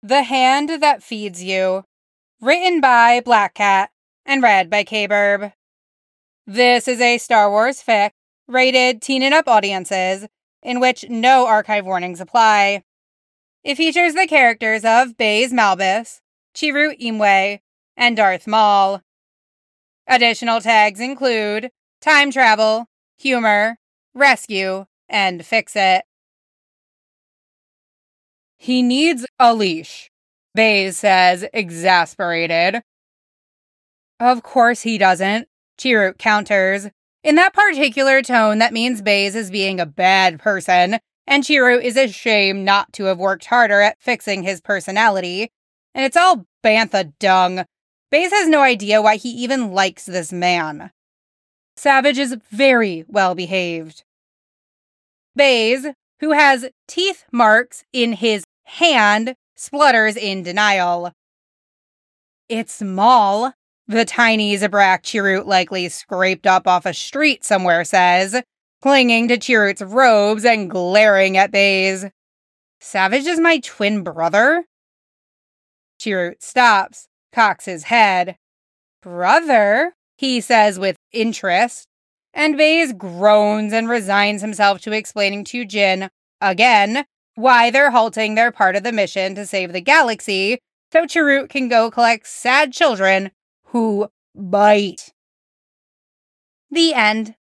The Hand That Feeds You, written by Black Cat and read by K-Burb. This is a Star Wars fic, rated teen and up audiences, in which no archive warnings apply. It features the characters of Baze Malbus, Chirrut Imwe, and Darth Maul. Additional tags include time travel, humor, rescue, and fix-it. He needs a leash, Baze says, exasperated. Of course he doesn't, Chirrut counters. In that particular tone, that means Baze is being a bad person, and Chirrut is ashamed not to have worked harder at fixing his personality. And it's all bantha dung. Baze has no idea why he even likes this man. Savage is very well behaved. Baze, who has teeth marks in his hand, splutters in denial. It's Maul, the tiny Zabrak Chirrut likely scraped up off a street somewhere says, clinging to Chirrut's robes and glaring at Baze. Savage is my twin brother? Chirrut stops, cocks his head. Brother? He says with interest, and Baze groans and resigns himself to explaining to Jyn, again, why they're halting their part of the mission to save the galaxy so Chirrut can go collect sad children who bite. The end.